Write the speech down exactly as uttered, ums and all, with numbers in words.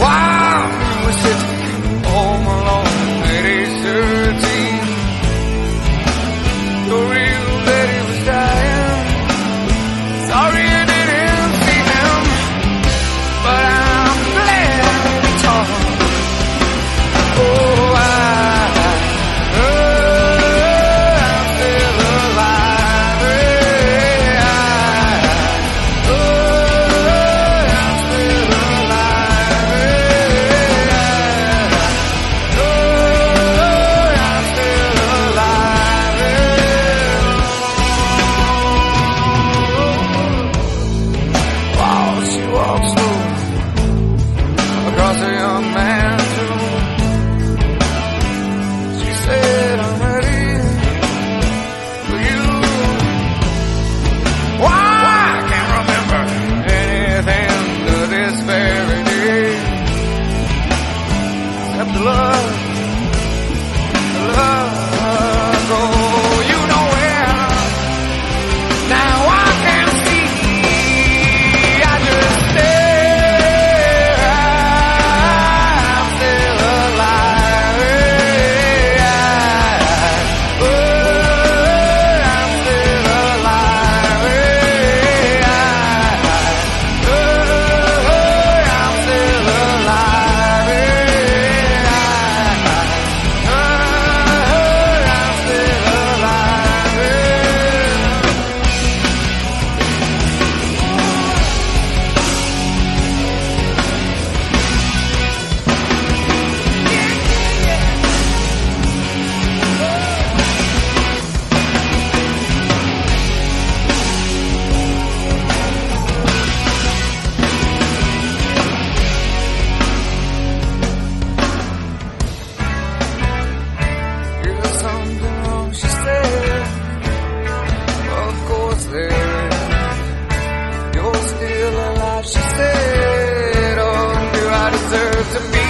while we're sitting home alone at age thirteen. The real lady was dying. Sorry I didn't see them, but I'm glad it's all. Oh, I, oh, I'm still alive. Yeah, I, oh, I'm still alive. Yeah, oh, I'm still alive. Yeah. While she walks slow across a young man's room, she said, I'm ready for you. Why, I can't remember anything to this very day, except the love, the love. Oh, you know where. Now I can see. I just stare. I'm still alive. Yeah. Oh, I'm still alive. Yeah. Oh, I'm still alive. Yeah. Oh, I'm still alive. Here's something wrong, she said. Of course there is. You're still alive, she said. Oh, do I deserve to be